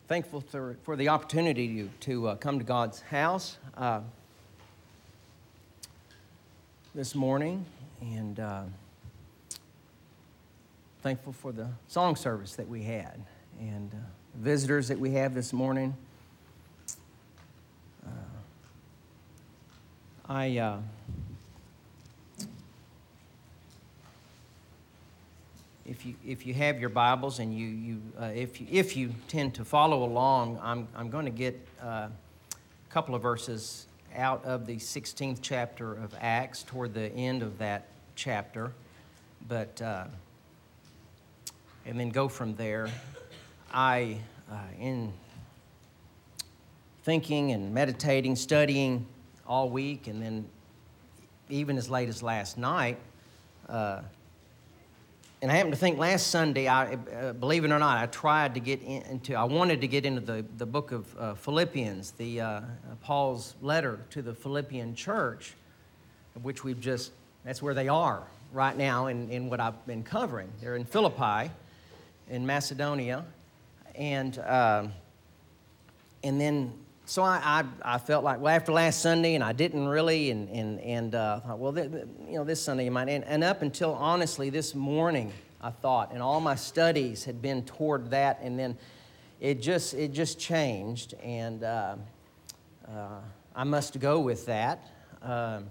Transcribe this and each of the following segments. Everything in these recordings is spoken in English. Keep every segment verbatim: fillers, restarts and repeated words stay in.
thankful for, for the opportunity to, to uh, come to God's house uh, this morning, and uh, thankful for the song service that we had and uh, visitors that we have this morning. Uh, I uh, If you if you have your Bibles and you you uh, if you if you tend to follow along, I'm I'm going to get uh, a couple of verses out of the sixteenth chapter of Acts toward the end of that chapter, but uh, and then go from there. I uh, in thinking and meditating, studying all week, and then even as late as last night. Uh, And I happened to think last Sunday, I, uh, believe it or not, I tried to get in, into, I wanted to get into the, the book of uh, Philippians, the uh, Paul's letter to the Philippian church, of which we've just, that's where they are right now in, in what I've been covering. They're in Philippi, in Macedonia, and uh, and then, so I, I I felt like, well, after last Sunday, and I didn't really, and and and uh, thought, well, th- th- you know, this Sunday you might, and, and up until honestly this morning, I thought, and all my studies had been toward that, and then it just it just changed, and uh, uh, I must go with that. Uh,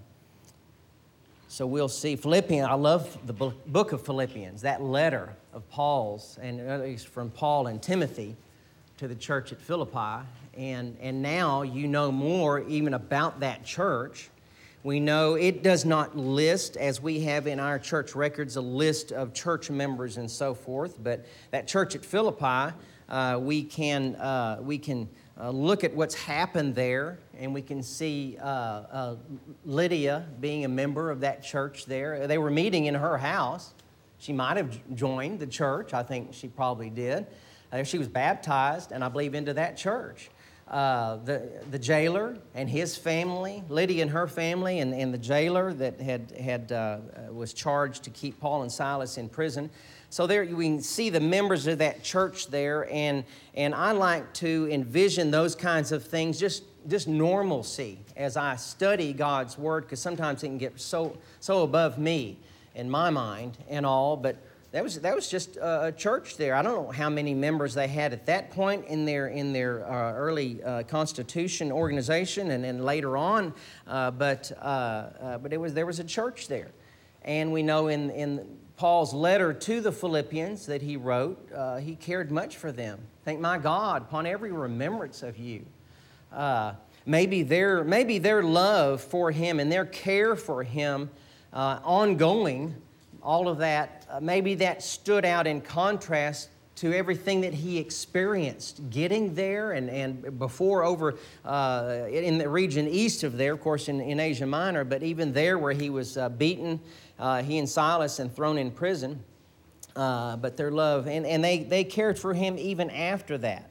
so we'll see. Philippians, I love the book of Philippians, that letter of Paul's, and at least from Paul and Timothy to the church at Philippi. And and now you know more even about that church. We know it does not list, as we have in our church records, a list of church members and so forth. But that church at Philippi, uh, we can uh, we can uh, look at what's happened there, and we can see uh, uh, Lydia being a member of that church there. They were meeting in her house. She might have joined the church. I think she probably did. Uh, she was baptized, and I believe into that church. Uh, the the jailer and his family, Lydia and her family, and, and the jailer that had had uh, was charged to keep Paul and Silas in prison. So there we can see the members of that church there, and and I like to envision those kinds of things, just just normalcy as I study God's Word, because sometimes it can get so so above me in my mind and all, but. That was that was just a church there. I don't know how many members they had at that point in their in their uh, early uh, constitution organization, and then later on, uh, but uh, uh, but it was there was a church there, and we know in in Paul's letter to the Philippians that he wrote, uh, he cared much for them. Thank my God upon every remembrance of you. Uh, maybe their maybe their love for him and their care for him, uh, ongoing. All of that, uh, maybe that stood out in contrast to everything that he experienced getting there and, and before over uh, in the region east of there, of course, in, in Asia Minor, but even there where he was uh, beaten, uh, he and Silas, and thrown in prison. Uh, but their love, and, and they, they cared for him even after that.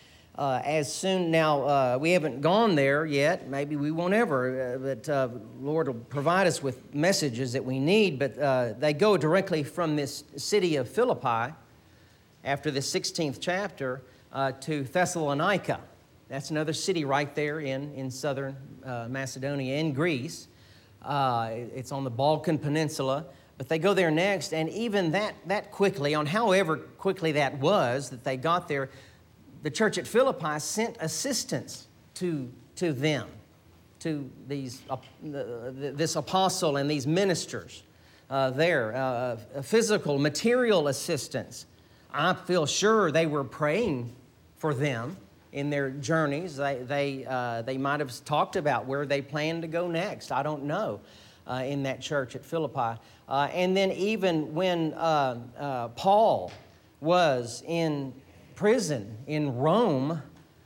Uh, as soon, now, uh, we haven't gone there yet. Maybe we won't ever, uh, but uh, Lord will provide us with messages that we need. But uh, they go directly from this city of Philippi, after the sixteenth chapter, uh, to Thessalonica. That's another city right there in, in southern uh, Macedonia, in Greece. Uh, it's on the Balkan Peninsula. But they go there next, and even that, that quickly, on however quickly that was that they got there, the church at Philippi sent assistance to, to them, to these uh, this apostle and these ministers uh, there, uh, physical, material assistance. I feel sure they were praying for them in their journeys. They they uh, they might have talked about where they planned to go next. I don't know. Uh, in that church at Philippi, uh, and then even when uh, uh, Paul was in prison in Rome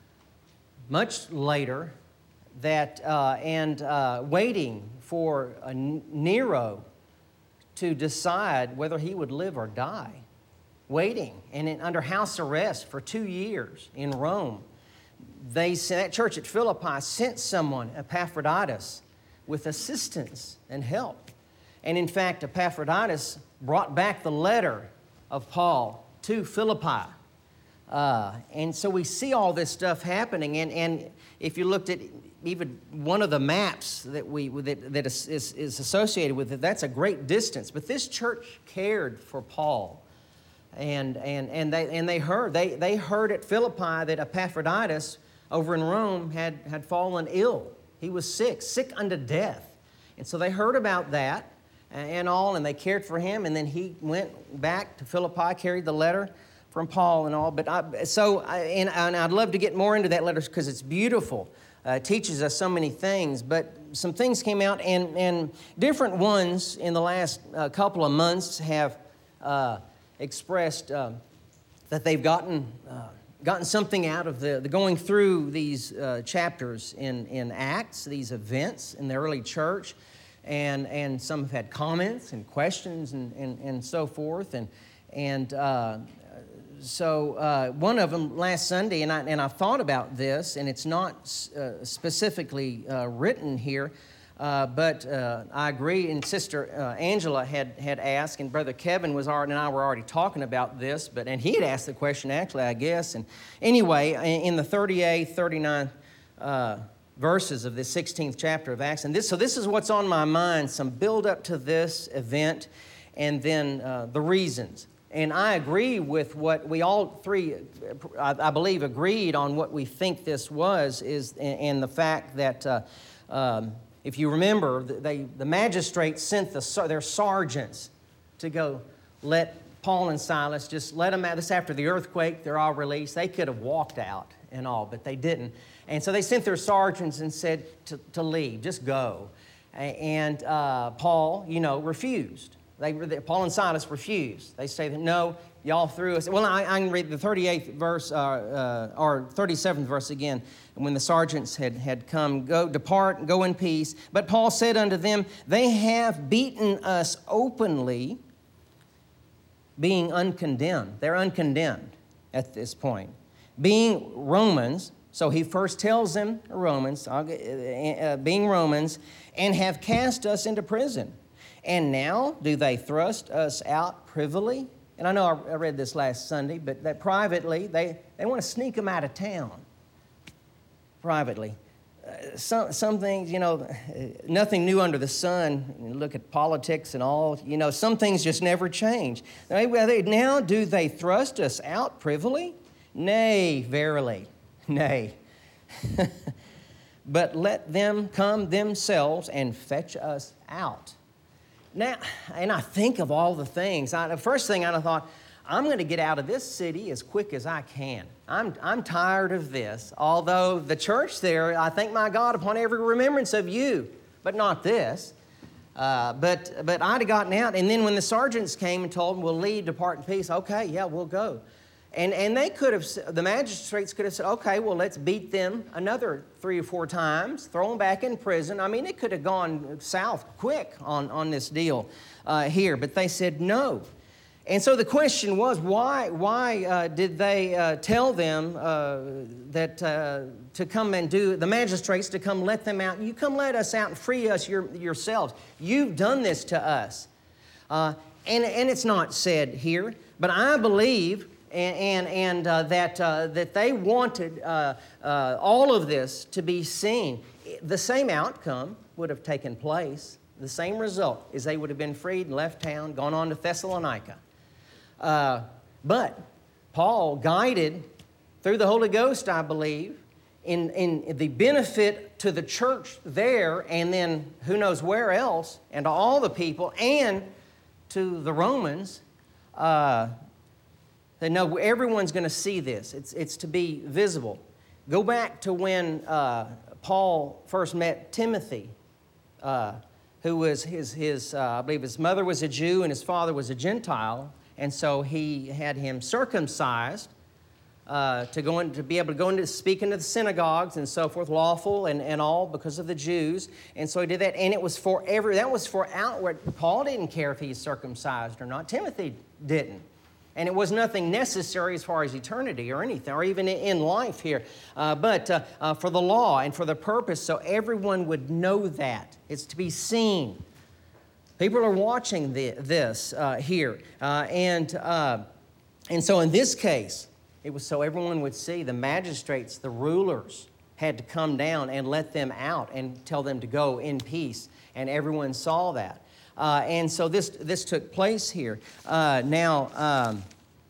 much later, that uh, and uh, waiting for uh, Nero to decide whether he would live or die, waiting and in, under house arrest for two years in Rome. They that church at Philippi sent someone, Epaphroditus, with assistance and help, and in fact, Epaphroditus brought back the letter of Paul to Philippi. Uh, and so we see all this stuff happening. And, and if you looked at even one of the maps that we that, that is, is, is associated with it, that's a great distance. But this church cared for Paul. And and and they and they heard they they heard at Philippi that Epaphroditus over in Rome had, had fallen ill. He was sick, sick unto death. And so they heard about that and all, and they cared for him. And then he went back to Philippi, carried the letter from Paul and all. But I, so, I, and, and I'd love to get more into that letter because it's beautiful. Uh, it teaches us so many things. But some things came out, and, and different ones in the last uh, couple of months have uh, expressed uh, that they've gotten uh, gotten something out of the, the going through these uh, chapters in, in Acts, these events in the early church. And and some have had comments and questions and, and, and so forth. And, and uh, so uh, one of them last Sunday, and I, and I thought about this, and it's not uh, specifically uh, written here, Uh, but uh, I agree, and Sister uh, Angela had, had asked, and Brother Kevin was already, and I were already talking about this, but and he had asked the question actually, I guess. And anyway, in the thirty-eighth, thirty-ninth uh, verses of this sixteenth chapter of Acts, and this so this is what's on my mind, some build up to this event, and then uh, the reasons. And I agree with what we all three, I, I believe, agreed on what we think this was, is and the fact that. Uh, um, If you remember, they, the magistrates sent the, their sergeants to go let Paul and Silas, just let them out. This after the earthquake, they're all released. They could have walked out and all, but they didn't. And so they sent their sergeants and said to, to leave, just go. And uh, Paul, you know, refused. They, Paul and Silas refused. They say that, no, y'all threw us. Well, I, I can read the thirty-eighth verse, uh, uh, or thirty-seventh verse again. And when the sergeants had, had come, go, depart, go in peace. But Paul said unto them, they have beaten us openly, being uncondemned. They're uncondemned at this point. Being Romans, so he first tells them, Romans, uh, being Romans, and have cast us into prison. And now do they thrust us out privily? And I know I read this last Sunday, but that privately, they, they want to sneak them out of town. Privately. Uh, some, some things, you know, nothing new under the sun. You look at politics and all, you know, some things just never change. Now do they thrust us out privily? Nay, verily, nay. But let them come themselves and fetch us out. Now, and I think of all the things. I, the first thing I thought, I'm going to get out of this city as quick as I can. I'm, I'm tired of this. Although the church there, I thank my God upon every remembrance of you, but not this. Uh, but but I'd have gotten out. And then when the sergeants came and told them, we'll leave, depart in peace, okay, yeah, we'll go. And and they could have, the magistrates could have said, okay, well, let's beat them another three or four times, throw them back in prison. I mean, it could have gone south quick on, on this deal uh, here. But they said no. And so the question was, why why uh, did they uh, tell them uh, that uh, to come and do, the magistrates to come let them out? You come let us out and free us your, yourselves. You've done this to us. Uh, and, and it's not said here, but I believe and, and, and uh, that, uh, that they wanted uh, uh, all of this to be seen. The same outcome would have taken place. The same result is they would have been freed and left town, gone on to Thessalonica. Uh, but Paul, guided through the Holy Ghost, I believe, in, in the benefit to the church there, and then who knows where else, and to all the people, and to the Romans, uh, they know everyone's going to see this. It's, it's to be visible. Go back to when uh, Paul first met Timothy, uh, who was his, his uh, I believe his mother was a Jew and his father was a Gentile. And so he had him circumcised uh, to go in, to be able to go into speak into the synagogues and so forth, lawful and, and all because of the Jews. And so he did that, and it was for every that was for outward. Paul didn't care if he's circumcised or not. Timothy didn't, and it was nothing necessary as far as eternity or anything, or even in life here. Uh, but uh, uh, for the law and for the purpose, so everyone would know that it's to be seen. People are watching the, this uh, here. Uh, and, uh, and so in this case, It was so everyone would see. The magistrates, the rulers, had to come down and let them out and tell them to go in peace. And everyone saw that. Uh, and so this this took place here. Uh, now, um,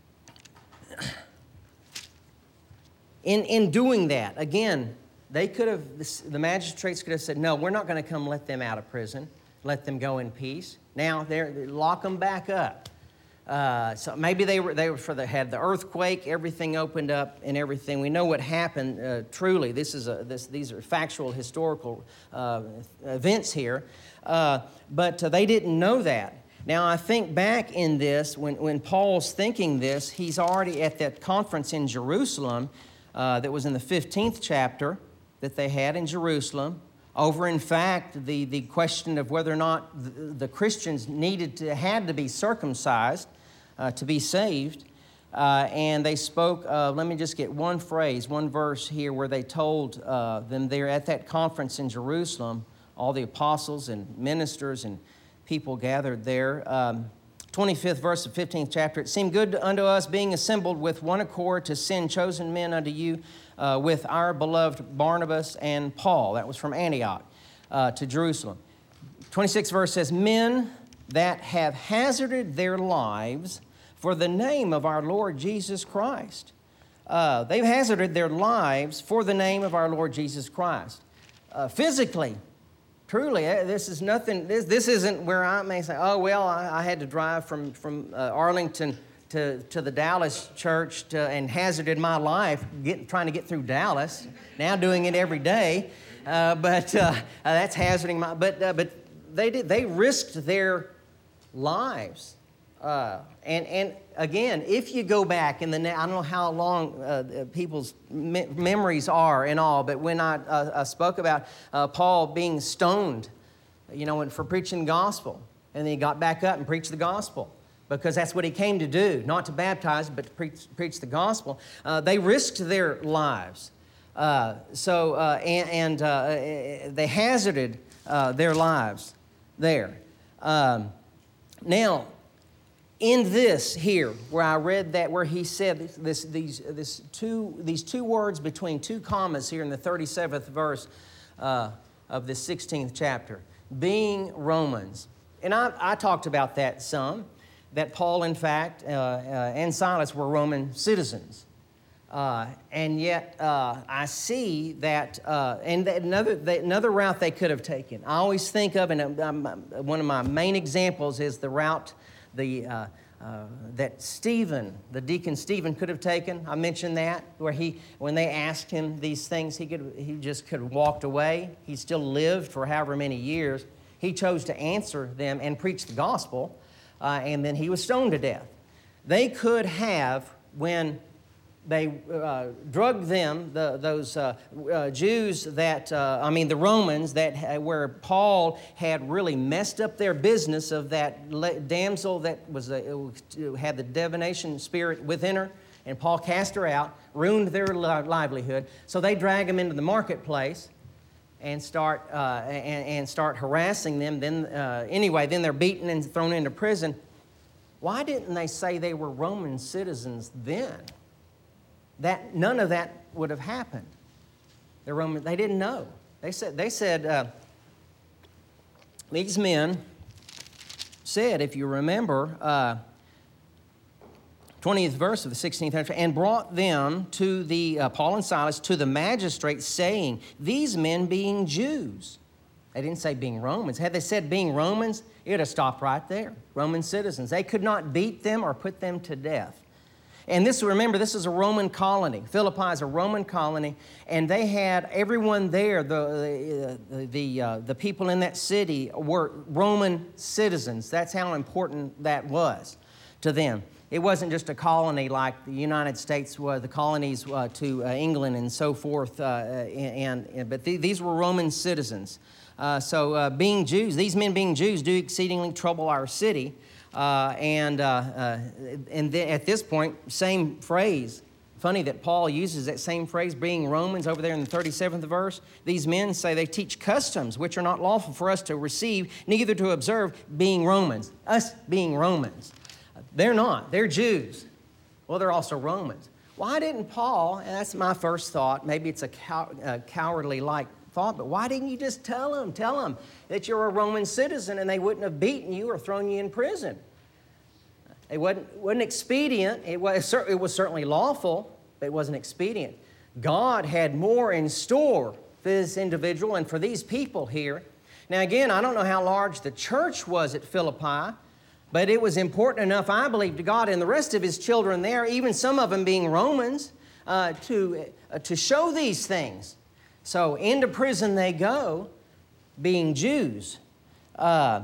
in, in doing that, again, they could have, the magistrates could have said, no, we're not going to come let them out of prison. Let them go in peace. Now, they're, they lock them back up. Uh, so maybe they were they were for the had the earthquake, everything opened up and everything. We know what happened. Uh, truly, this is a this these are factual historical uh, events here, uh, but uh, they didn't know that. Now I think back in this when when Paul's thinking this, he's already at that conference in Jerusalem uh, that was in the fifteenth chapter that they had in Jerusalem. Over, in fact, the, the question of whether or not the, the Christians needed to, had to be circumcised uh, to be saved. Uh, and they spoke of, let me just get one phrase, one verse here where they told uh, them there at that conference in Jerusalem, all the apostles and ministers and people gathered there. Um, twenty-fifth verse of fifteenth chapter, it seemed good unto us being assembled with one accord to send chosen men unto you, Uh, with our beloved Barnabas and Paul. That was from Antioch uh, to Jerusalem. twenty-sixth verse says, men that have hazarded their lives for the name of our Lord Jesus Christ. Uh, they've hazarded their lives for the name of our Lord Jesus Christ. Uh, physically, truly, this is nothing, this, this isn't where I may say, oh, well, I, I had to drive from, from uh, Arlington To, to the Dallas church to, and hazarded my life get, trying to get through Dallas. Now doing it every day, uh, but uh, uh, that's hazarding my. But uh, but they did they risked their lives, uh, and and again, if you go back in the I don't know how long uh, people's me- memories are and all, but when I, uh, I spoke about uh, Paul being stoned, you know, for preaching the gospel, and then he got back up and preached the gospel. Because that's what he came to do, not to baptize, but to preach, preach the gospel. Uh, they risked their lives. Uh, so, uh, and, and uh, they hazarded uh, their lives there. Um, now, in this here, where I read that, where he said this, these, this two, these two words between two commas here in the thirty-seventh verse uh, of this sixteenth chapter, being Romans. And I, I talked about that some. That Paul, in fact, uh, uh, and Silas were Roman citizens. Uh, and yet uh, I see that, uh, and another, another route they could have taken. I always think of, and um, one of my main examples is the route the, uh, uh, that Stephen, the deacon Stephen could have taken. I mentioned that, where he, when they asked him these things, he could, he just could have walked away. He still lived for however many years. He chose to answer them and preach the gospel. Uh, and then he was stoned to death. They could have, when they uh, drugged them, the, those uh, uh, Jews that, uh, I mean the Romans, that where Paul had really messed up their business of that damsel that was a, had the divination spirit within her, and Paul cast her out, ruined their livelihood. So they drag them into the marketplace and start uh, and, and start harassing them. Then uh, anyway, then they're beaten and thrown into prison. Why didn't they say they were Roman citizens then? That none of that would have happened. The Roman, they didn't know. They said they said uh, these men said, if you remember. Uh, twentieth verse of the sixteenth chapter, and brought them to the, uh, Paul and Silas, to the magistrates, saying, these men being Jews. They didn't say being Romans. Had they said being Romans, it would have stopped right there. Roman citizens. They could not beat them or put them to death. And this, remember, this is a Roman colony. Philippi is a Roman colony, and they had everyone there, the, the, the, uh, the people in that city were Roman citizens. That's how important that was to them. It wasn't just a colony like the United States was, the colonies uh, to uh, England and so forth, uh, and, and but th- these were Roman citizens. Uh, so uh, being Jews, these men being Jews do exceedingly trouble our city. Uh, and uh, uh, and then at this point, same phrase. Funny that Paul uses that same phrase, being Romans, over there in the thirty-seventh verse. These men say they teach customs which are not lawful for us to receive, neither to observe, being Romans. Us being Romans. They're not. They're Jews. Well, they're also Romans. why didn't Paul, and that's my first thought, maybe it's a, cow, a cowardly-like thought, but why didn't you just tell them, tell them that you're a Roman citizen and they wouldn't have beaten you or thrown you in prison? It wasn't, wasn't expedient. It was, it was certainly lawful, but it wasn't expedient. God had more in store for this individual and for these people here. Now again, I don't know how large the church was at Philippi, but it was important enough, I believe, to God and the rest of His children there, even some of them being Romans, uh, to, uh, to show these things. So into prison they go, being Jews. Uh,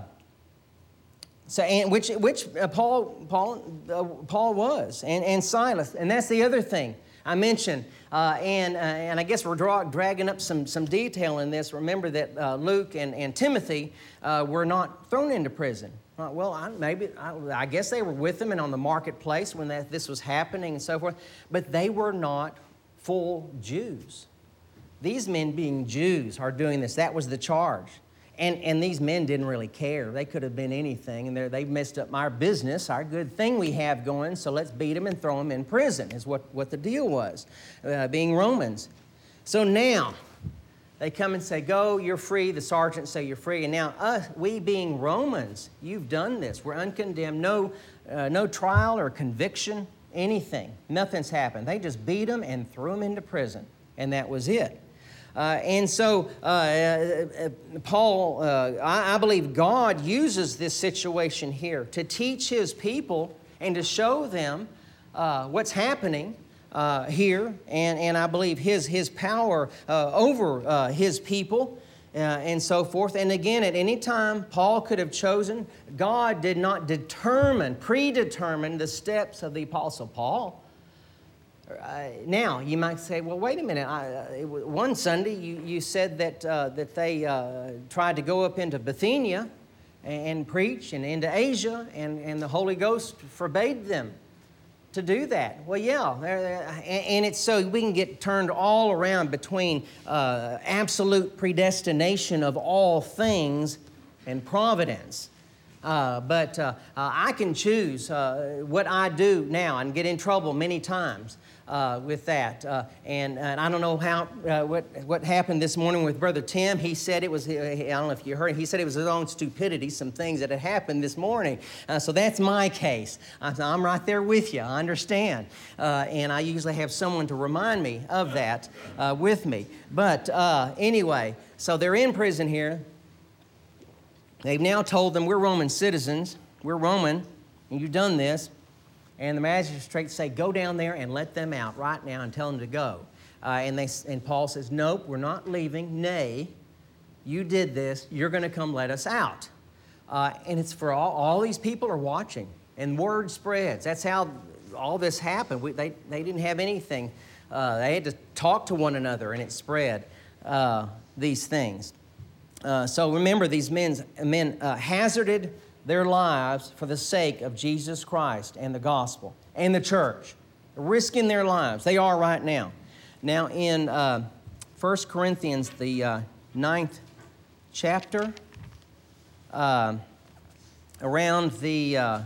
so, and which which uh, Paul Paul uh, Paul was, and, and Silas, and that's the other thing I mentioned. Uh, and uh, and I guess we're draw, dragging up some some detail in this. Remember that uh, Luke and, and Timothy uh, were not thrown into prison. Uh, well, I, maybe I, I guess they were with them and on the marketplace when that, this was happening and so forth. But they were not full Jews. These men, being Jews, are doing this. That was the charge. And, and these men didn't really care. They could have been anything. And they messed up our business, our good thing we have going, so let's beat them and throw them in prison is what, what the deal was, uh, being Romans. So now, they come and say, go, you're free. The sergeants say you're free. And now, us, we being Romans, you've done this. We're uncondemned. No, uh, no trial or conviction, anything. Nothing's happened. They just beat them and threw them into prison. And that was it. Uh, and so uh, uh, Paul, uh, I, I believe God uses this situation here to teach His people and to show them uh, what's happening uh, here. And, and I believe His, his power uh, over uh, His people uh, and so forth. And again, at any time, Paul could have chosen. God did not determine, predetermine the steps of the Apostle Paul. Uh, now, you might say, well, wait a minute. I, uh, one Sunday, you, you said that, uh, that they uh, tried to go up into Bithynia and, and preach and into Asia, and, and the Holy Ghost forbade them to do that. Well, yeah, and, and it's so we can get turned all around between uh, absolute predestination of all things and providence. Uh, but uh, uh, I can choose uh, what I do now and get in trouble many times uh, with that. Uh, and, and I don't know how uh, what what happened this morning with Brother Tim. He said it was, I don't know if you heard, he said it was his own stupidity, some things that had happened this morning. Uh, so that's my case. I'm right there with you. I understand. Uh, and I usually have someone to remind me of that uh, with me. But uh, anyway, so they're in prison here. They've now told them, we're Roman citizens, we're Roman, and you've done this. And the magistrates say, go down there and let them out right now and tell them to go. Uh, and, they, and Paul says, nope, we're not leaving. Nay, you did this. You're going to come let us out. Uh, and it's for all, all these people are watching. And word spreads. That's how all this happened. We, they, they didn't have anything. Uh, they had to talk to one another, and it spread, uh, these things. Uh, so remember, these men's, men uh, hazarded their lives for the sake of Jesus Christ and the gospel and the church, risking their lives. They are right now. Now in uh, First Corinthians, the uh, ninth chapter, uh, around the uh,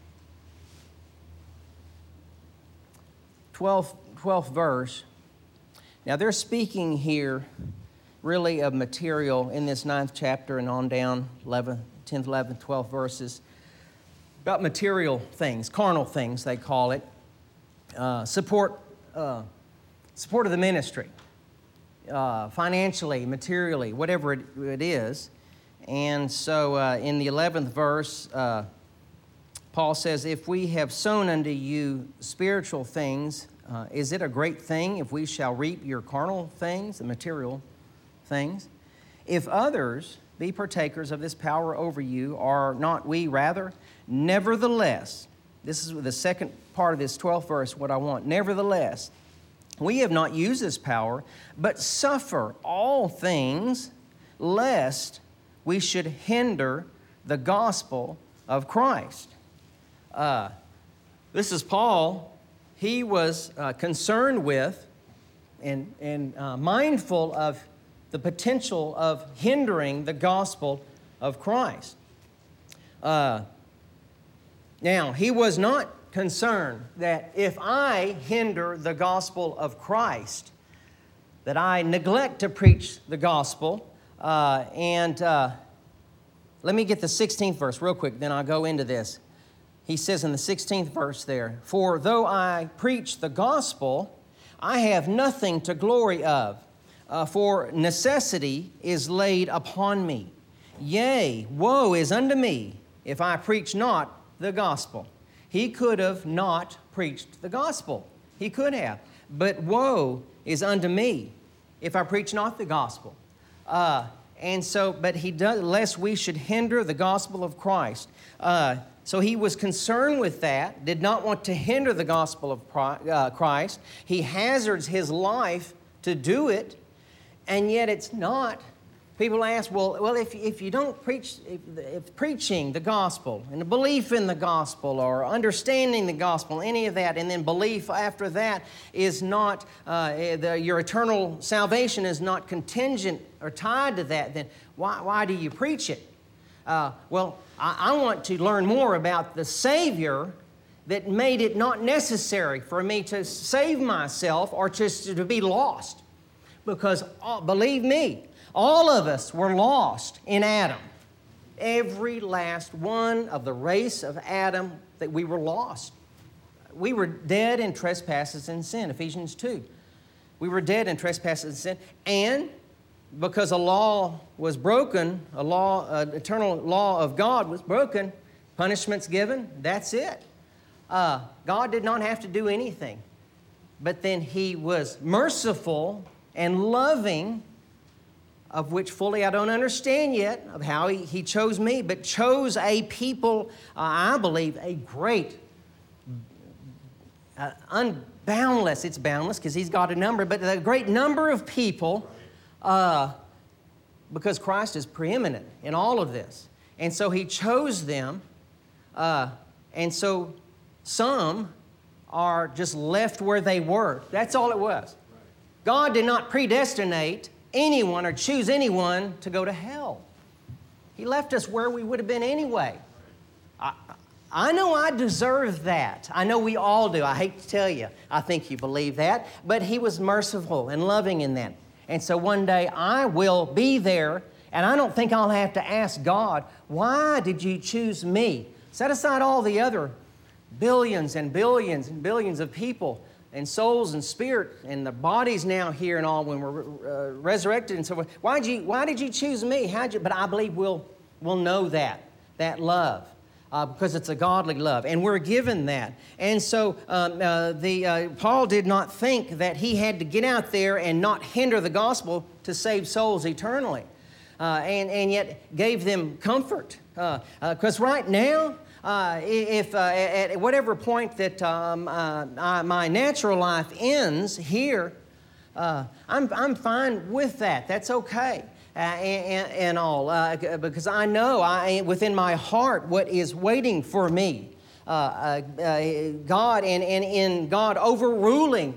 twelfth, twelfth verse, now they're speaking here really of material in this ninth chapter and on down, eleventh, tenth, eleventh, twelfth verses, about material things, carnal things they call it, uh, support, uh, support of the ministry, uh, financially, materially, whatever it, it is. And so uh, in the eleventh verse, uh, Paul says, if we have sown unto you spiritual things, uh, is it a great thing if we shall reap your carnal things, the material things? If others be partakers of this power over you, are not we rather? Nevertheless, this is the second part of this twelfth verse, what I want. Nevertheless, we have not used this power, but suffer all things, lest we should hinder the gospel of Christ. Uh, this is Paul. He was uh, concerned with and, and uh, mindful of the potential of hindering the gospel of Christ. Uh, now, he was not concerned that if I hinder the gospel of Christ, that I neglect to preach the gospel, uh, and uh, let me get the sixteenth verse real quick, then I'll go into this. He says in the sixteenth verse there, "For though I preach the gospel, I have nothing to glory of, uh, for necessity is laid upon me. Yea, woe is unto me if I preach not the gospel." He could have not preached the gospel. He could have. But woe is unto me if I preach not the gospel. Uh, and so, but he does, lest we should hinder the gospel of Christ. Uh, so he was concerned with that, did not want to hinder the gospel of Christ. He hazards his life to do it, and yet it's not. People ask, well, well, if, if you don't preach, if, if preaching the gospel and the belief in the gospel or understanding the gospel, any of that, and then belief after that is not, uh, the, your eternal salvation is not contingent or tied to that, then why, why do you preach it? Uh, well, I, I want to learn more about the Savior that made it not necessary for me to save myself or just to be lost. Because, uh, believe me, all of us were lost in Adam. Every last one of the race of Adam, that we were lost. We were dead in trespasses and sin, Ephesians two. We were dead in trespasses and sin. And because a law was broken, a law, an eternal law of God was broken, punishment's given, that's it. Uh, God did not have to do anything. But then He was merciful and loving, of which fully I don't understand yet, of how he, he chose me, but chose a people, uh, I believe, a great, uh, unboundless, it's boundless because He's got a number, but a great number of people, uh, because Christ is preeminent in all of this. And so He chose them, uh, and so some are just left where they were. That's all it was. God did not predestinate anyone or choose anyone to go to hell. He left us where we would have been anyway. I, I know I deserve that. I know we all do. I hate to tell you. I think you believe that. But He was merciful and loving in that. And so one day I will be there, and I don't think I'll have to ask God, why did you choose me? Set aside all the other billions and billions and billions of people and souls and spirit and the bodies now here and all when we're uh, resurrected and so forth. Why did you, why did you choose me? How'd you? But I believe we'll, we'll know that, that love, uh, because it's a godly love. And we're given that. And so um, uh, the uh, Paul did not think that he had to get out there and not hinder the gospel to save souls eternally. Uh, and, and yet gave them comfort. Because uh, uh, right now, Uh, if uh, at whatever point that um, uh, I, my natural life ends here, uh, I'm, I'm fine with that. That's okay. Uh, and, and all, uh, because I know I, within my heart what is waiting for me. Uh, uh, uh, God, and, and in God overruling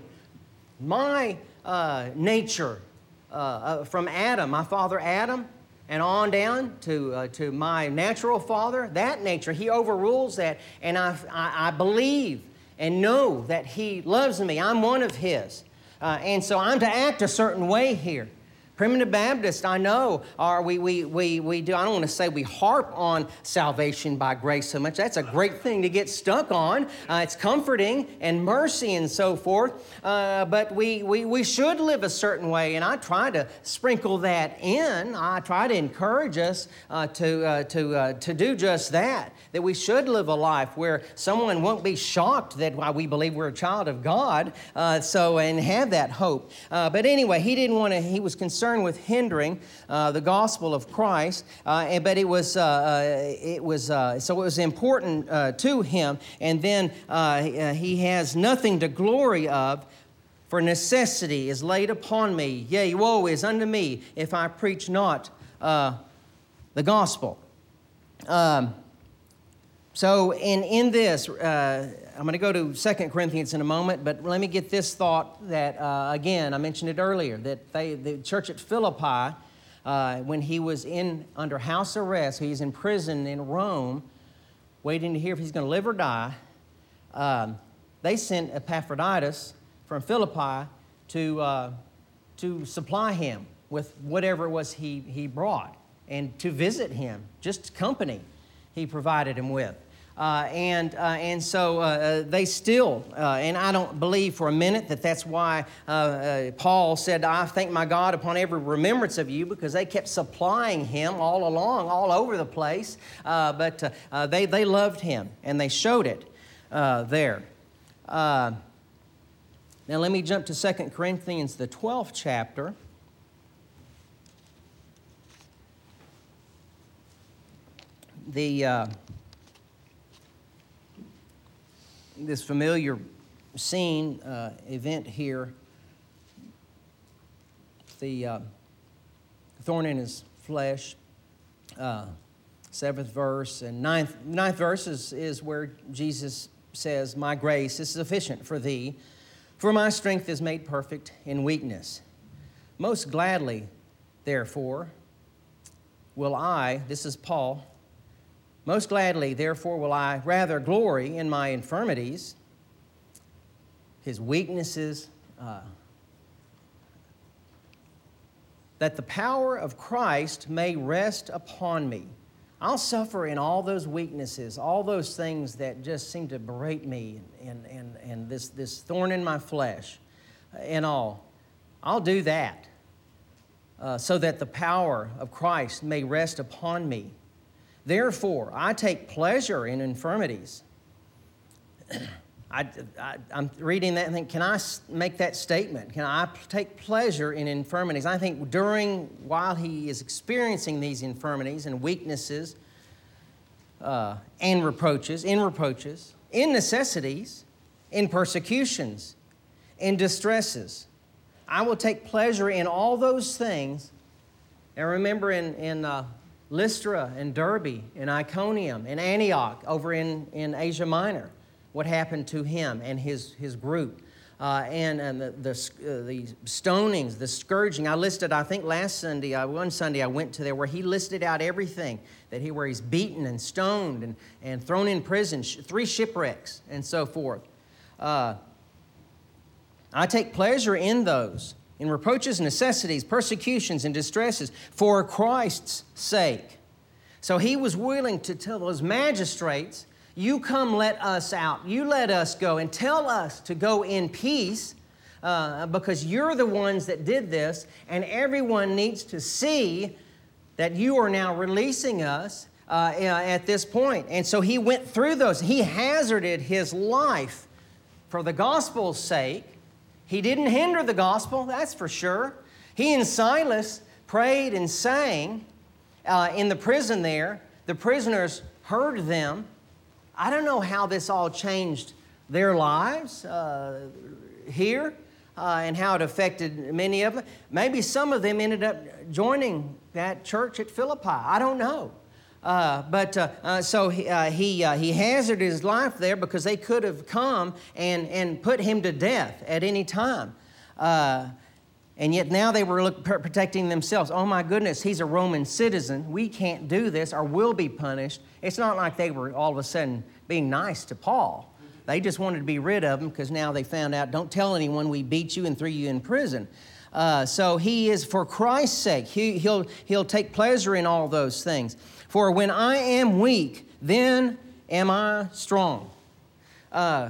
my uh, nature uh, uh, from Adam, my father Adam, and on down to uh, to my natural father, that nature, He overrules that. And I, I, I believe and know that He loves me. I'm one of His. Uh, and so I'm to act a certain way here. Primitive Baptists, I know, are we, we, we, we do, I don't want to say we harp on salvation by grace so much. That's a great thing to get stuck on. Uh, it's comforting and mercy and so forth. Uh, but we, we, we should live a certain way, and I try to sprinkle that in. I try to encourage us uh, to, uh, to, uh, to do just that, that we should live a life where someone won't be shocked that why we believe we're a child of God, uh, so and have that hope. Uh, but anyway, he didn't want to, he was concerned with hindering uh, the gospel of Christ, uh, and, but it was uh, uh, it was uh, so it was important uh, to him. And then uh, he has nothing to glory of, for necessity is laid upon me. Yea, woe is unto me if I preach not uh, the gospel. Um, so in in this. Uh, I'm going to go to Second Corinthians in a moment, but let me get this thought that, uh, again, I mentioned it earlier, that they, the church at Philippi, uh, when he was in under house arrest, he's in prison in Rome, waiting to hear if he's going to live or die, um, they sent Epaphroditus from Philippi to, uh, to supply him with whatever it was he, he brought, and to visit him, just company he provided him with. Uh, and uh, and so uh, they still, uh, and I don't believe for a minute that that's why uh, uh, Paul said, I thank my God upon every remembrance of you, because they kept supplying him all along, all over the place. Uh, but uh, uh, they, they loved him, and they showed it uh, there. Uh, now let me jump to Second Corinthians, the twelfth chapter. The... Uh, This familiar scene, uh, event here, the uh, thorn in his flesh, uh, seventh verse, and ninth, ninth verse is, is where Jesus says, my grace is sufficient for thee, for my strength is made perfect in weakness. Most gladly, therefore, will I, this is Paul, most gladly, therefore, will I rather glory in my infirmities, his weaknesses, uh, that the power of Christ may rest upon me. I'll suffer in all those weaknesses, all those things that just seem to berate me, and, and, and this, this thorn in my flesh and all. I'll do that uh, so that the power of Christ may rest upon me. Therefore, I take pleasure in infirmities. I, I, I'm reading that and think, can I make that statement? Can I take pleasure in infirmities? I think during, while he is experiencing these infirmities and weaknesses uh, and reproaches, in reproaches, in necessities, in persecutions, in distresses, I will take pleasure in all those things. And remember in... in uh, Lystra and Derbe and Iconium and Antioch over in, in Asia Minor, what happened to him and his, his group. Uh, and and the, the, uh, the stonings, the scourging. I listed, I think last Sunday, uh, one Sunday I went to there where he listed out everything, that he, where he's beaten and stoned and, and thrown in prison, sh- three shipwrecks and so forth. Uh, I take pleasure in those. In reproaches, necessities, persecutions, and distresses, for Christ's sake. So he was willing to tell those magistrates, you come let us out. You let us go and tell us to go in peace uh, because you're the ones that did this, and everyone needs to see that you are now releasing us uh, at this point. And so he went through those. He hazarded his life for the gospel's sake. He didn't hinder the gospel, that's for sure. He and Silas prayed and sang uh, in the prison there. The prisoners heard them. I don't know how this all changed their lives uh, here uh, and how it affected many of them. Maybe some of them ended up joining that church at Philippi. I don't know. Uh, but uh, uh, so he uh, he, uh, he hazarded his life there because they could have come and, and put him to death at any time. Uh, and yet now they were look, protecting themselves. Oh my goodness, he's a Roman citizen. We can't do this or we'll be punished. It's not like they were all of a sudden being nice to Paul. They just wanted to be rid of him because now they found out, don't tell anyone we beat you and threw you in prison. Uh, so he is for Christ's sake. He, he'll, he'll take pleasure in all those things. For when I am weak, then am I strong. Uh,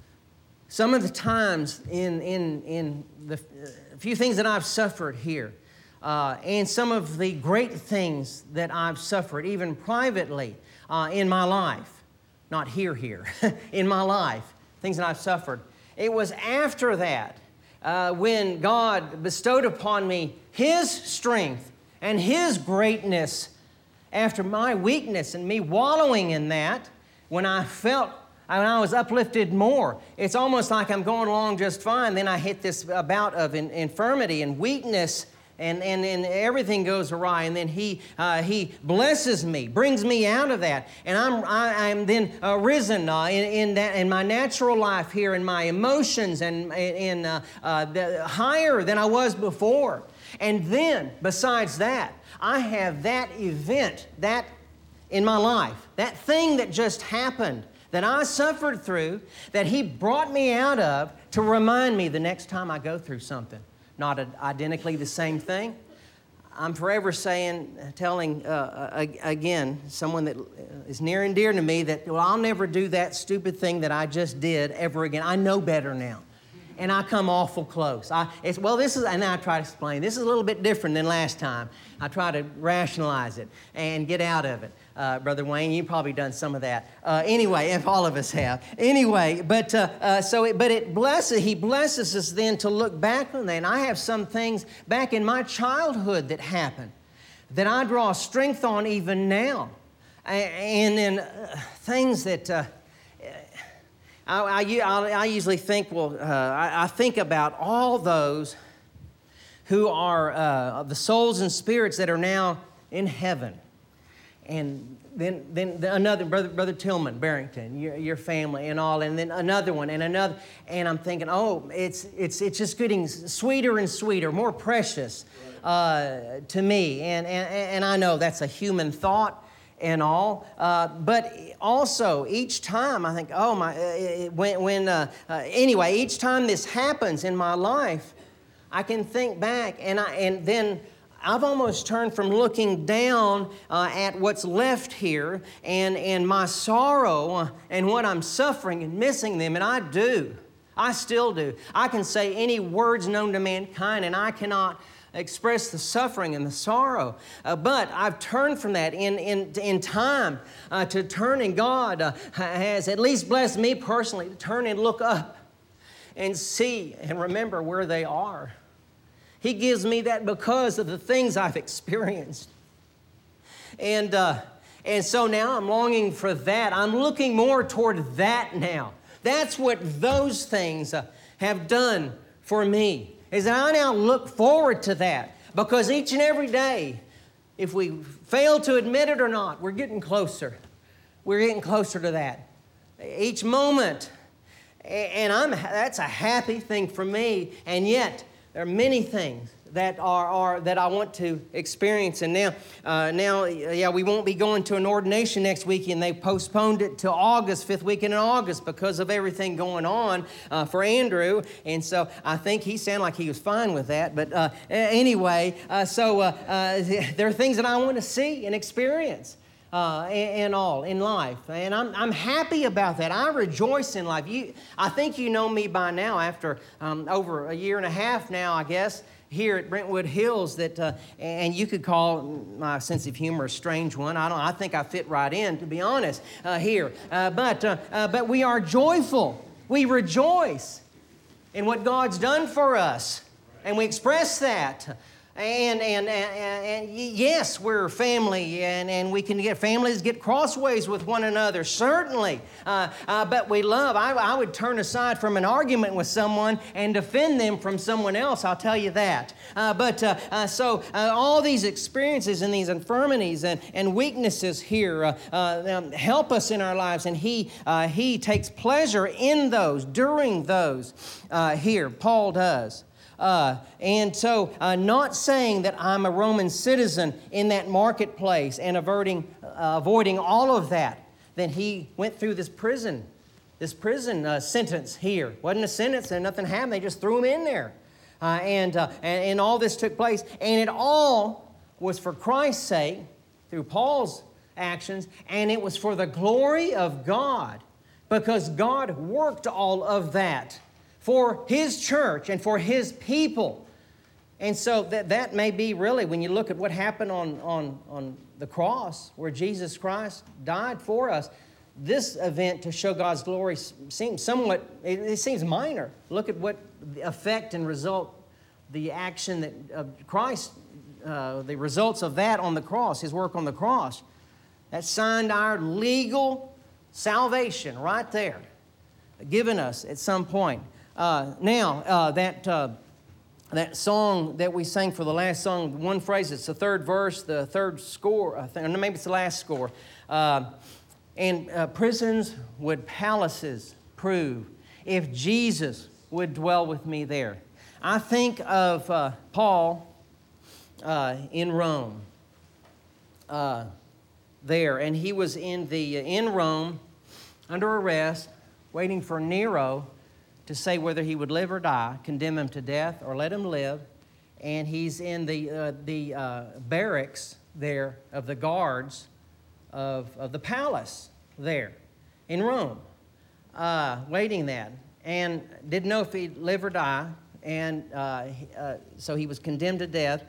some of the times in, in, in the uh, few things that I've suffered here, uh, and some of the great things that I've suffered, even privately uh, in my life, not here, here, in my life, things that I've suffered, it was after that uh, when God bestowed upon me His strength and His greatness. After my weakness and me wallowing in that, when I felt, when I was uplifted more, it's almost like I'm going along just fine. Then I hit this bout of in, infirmity and weakness, and, and, and everything goes awry. And then He uh, He blesses me, brings me out of that, and I'm I, I'm then uh, risen uh, in in that in my natural life here, in my emotions, and in uh, uh, the, higher than I was before. And then, besides that, I have that event, that in my life, that thing that just happened, that I suffered through, that He brought me out of to remind me the next time I go through something. Not identically the same thing. I'm forever saying, telling, uh, again, someone that is near and dear to me that, well, I'll never do that stupid thing that I just did ever again. I know better now. And I come awful close. I, it's, well, this is, and I try to explain, this is a little bit different than last time. I try to rationalize it and get out of it. Uh, Brother Wayne, you've probably done some of that. Uh, anyway, if all of us have. Anyway, but uh, uh, so, it, but it blesses, He blesses us then to look back on that. And I have some things back in my childhood that happened that I draw strength on even now. And then uh, things that... Uh, I, I, I usually think, well, uh, I, I think about all those who are uh, the souls and spirits that are now in heaven. And then, then another, Brother, Brother Tillman Barrington, your, your family and all, and then another one and another. And I'm thinking, oh, it's, it's, it's just getting sweeter and sweeter, more precious uh, to me. And, and, and I know that's a human thought and all, uh, but also each time I think, oh my, uh, when, when uh, uh, anyway, each time this happens in my life, I can think back, and I, and then I've almost turned from looking down uh, at what's left here and and my sorrow and what I'm suffering and missing them, and I do, I still do. I can say any words known to mankind, and I cannot express the suffering and the sorrow. Uh, but I've turned from that in, in, in time uh, to turn, and God uh, has at least blessed me personally to turn and look up and see and remember where they are. He gives me that because of the things I've experienced. And, uh, and so now I'm longing for that. I'm looking more toward that now. That's what those things uh, have done for me. Is that I now look forward to that, because each and every day, if we fail to admit it or not, we're getting closer. We're getting closer to that. Each moment, and I'm that's a happy thing for me, and yet there are many things that are, are that I want to experience. And now, uh, now, yeah, we won't be going to an ordination next week, and they postponed it to August, fifth weekend in August, because of everything going on uh, for Andrew. And so I think he sounded like he was fine with that. But uh, anyway, uh, so uh, uh, there are things that I want to see and experience. Uh, and, and all in life, and I'm I'm happy about that. I rejoice in life. You, I think you know me by now. After um, over a year and a half now, I guess, here at Brentwood Hills, that uh, and you could call my sense of humor a strange one. I don't. I think I fit right in, to be honest, uh, here. Uh, but uh, uh, but we are joyful. We rejoice in what God's done for us, and we express that. And, and, and, and yes, we're family, and, and we can get families get crossways with one another, certainly. Uh, uh, but we love, I, I would turn aside from an argument with someone and defend them from someone else, I'll tell you that. Uh, but uh, uh, so uh, all these experiences and these infirmities and, and weaknesses here uh, uh, um, help us in our lives, and he, uh, he takes pleasure in those, during those uh, here. Paul does. Uh, and so, uh, not saying that I'm a Roman citizen in that marketplace and averting, uh, avoiding all of that, then he went through this prison, this prison uh, sentence here. Wasn't a sentence, and nothing happened. They just threw him in there. Uh, and, uh, and, and all this took place. And it all was for Christ's sake, through Paul's actions, and it was for the glory of God, because God worked all of that for His church and for His people. And so that, that may be really, when you look at what happened on, on, on the cross, where Jesus Christ died for us, this event to show God's glory seems somewhat, it, it seems minor. Look at what the effect and result, the action that of Christ, uh, the results of that on the cross, His work on the cross, that signed our legal salvation right there, given us at some point. Uh, now, uh, that uh, that song that we sang for the last song, one phrase, it's the third verse, the third score, I think, or maybe it's the last score. Uh, and uh, prisons would palaces prove if Jesus would dwell with me there. I think of uh, Paul uh, in Rome uh, there, and he was in the in Rome under arrest, waiting for Nero to say whether he would live or die, condemn him to death or let him live. And he's in the, uh, the uh, barracks there of the guards of, of the palace there in Rome, uh, waiting that. And didn't know if he'd live or die. And uh, uh, so he was condemned to death.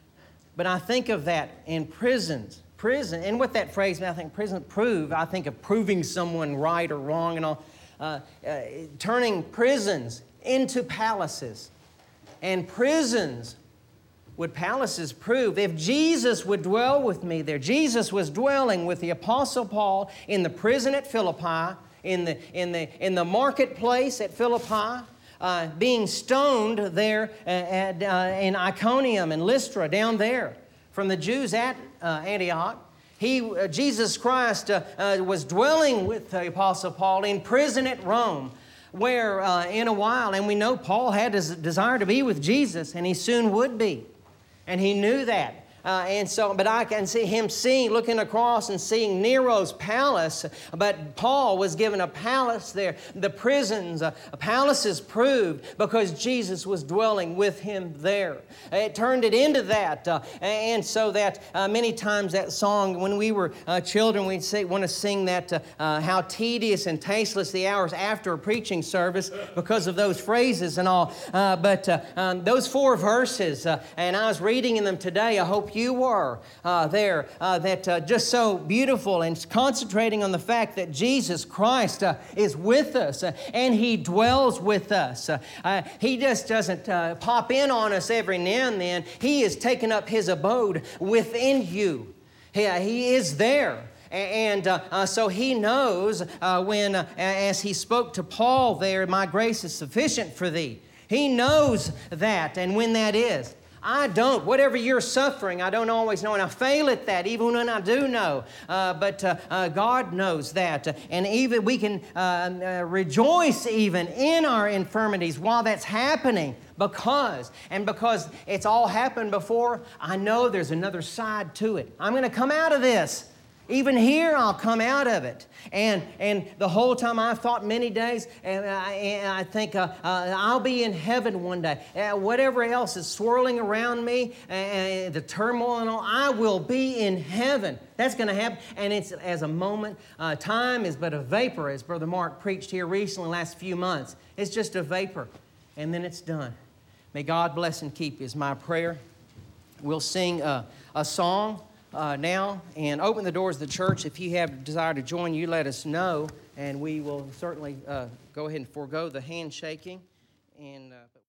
But I think of that in prisons. Prison, and what that phrase, I think prison prove, I think of proving someone right or wrong and all. Uh, uh, turning prisons into palaces. And prisons would palaces prove. If Jesus would dwell with me there, Jesus was dwelling with the Apostle Paul in the prison at Philippi, in the, in the, in the marketplace at Philippi, uh, being stoned there at, uh, in Iconium and Lystra, down there from the Jews at uh, Antioch. He, uh, Jesus Christ uh, uh, was dwelling with the Apostle Paul in prison at Rome, where uh, in a while, and we know Paul had his desire to be with Jesus, and he soon would be. And he knew that. Uh, and so, but I can see him seeing, looking across and seeing Nero's palace. But Paul was given a palace there. The prisons, uh, palaces proved because Jesus was dwelling with him there. It turned it into that. Uh, and so that uh, many times that song, when we were uh, children, we'd say, want to sing that, uh, uh, how tedious and tasteless the hours after a preaching service because of those phrases and all. Uh, but uh, um, those four verses, uh, and I was reading in them today, I hope you were uh, there, uh, that uh, just so beautiful, and concentrating on the fact that Jesus Christ uh, is with us uh, and He dwells with us. Uh, uh, he just doesn't uh, pop in on us every now and then. He has taken up His abode within you. He, uh, he is there. And uh, uh, so He knows uh, when, uh, as He spoke to Paul there, my grace is sufficient for thee. He knows that, and when that is. I don't. Whatever you're suffering, I don't always know, and I fail at that, even when I do know. Uh, but uh, uh, God knows that. And even we can uh, uh, rejoice even in our infirmities while that's happening, because, and because it's all happened before, I know there's another side to it. I'm going to come out of this. Even here, I'll come out of it. And and the whole time I've thought many days, and I, and I think uh, uh, I'll be in heaven one day. Uh, whatever else is swirling around me, uh, the turmoil and all, I will be in heaven. That's going to happen. And it's as a moment. Uh, time is but a vapor, as Brother Mark preached here recently in the last few months. It's just a vapor. And then it's done. May God bless and keep is my prayer. We'll sing a, a song. Uh, now and open the doors of the church. If you have a desire to join, you let us know, and we will certainly uh, go ahead and forego the handshaking. And uh,